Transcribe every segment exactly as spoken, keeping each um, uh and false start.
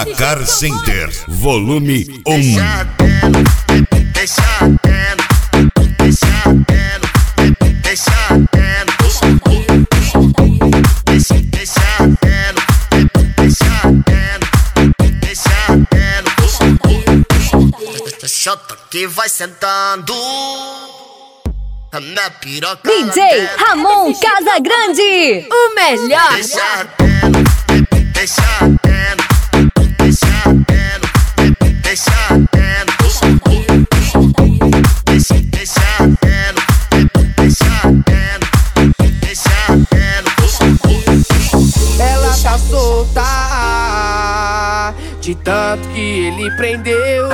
Turmina Car Center, volume um. Deixa tendo, deixa tendo, deixa tendo, deixa tendo, deixa tendo, deixa tendo, deixa tendo. Chota que vai sentando. A minha piroca D J Ramon Casagrande, o melhor. Deixa tendo, deixa tendo, deixa tendo, deixa tendo, deixa tendo, deixa tendo, deixa tendo. Ela tá solta de tanto que ele prendeu.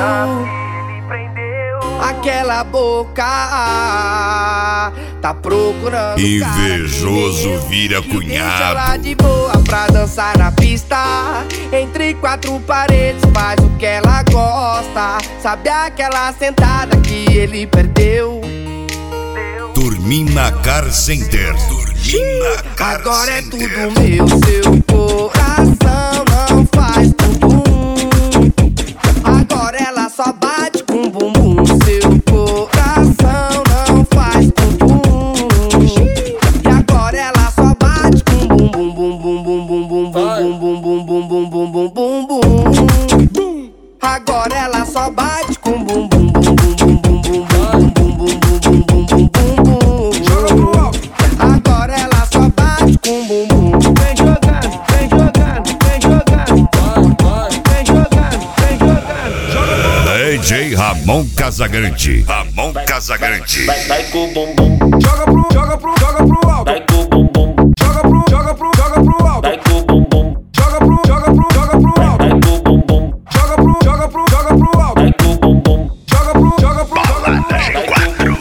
Aquela boca tá procurando. Invejoso vira Deixa ela cunhado. de boa pra dançar na pista. Entre quatro paredes faz o que ela gosta. Sabe aquela sentada que ele perdeu? Turmina Car Center. Turmina Car Agora é Center. tudo meu. Seu coração não faz bumbum. Agora ela só bate com bumbum. Seu coração não faz bumbum. E agora ela só bate com bumbum, bum bum bum bum bum bum bum bum bum bum bum bum bum bum. Agora ela só bate com bumbum bum bum bum bum bum bum bum bum bum bum bum bum bum. Agora ela só bate com bumbum. Vem jogando, vem jogando, vem jogando. Vem jogando, vem jogando. D J Ramon Casagrande. Ramon Casagrande. Vai, vai com o bumbum, Joga pro, joga pro, joga pro alto. vai com o bumbum, Joga pro, joga pro, joga pro alto. vai com o bumbum, Joga pro, joga pro, joga pro alto. vai com o bumbum, Joga pro, joga pro, joga pro alto. vai com o bumbum, Joga pro, joga pro, joga pro alto. vai com o bumbum.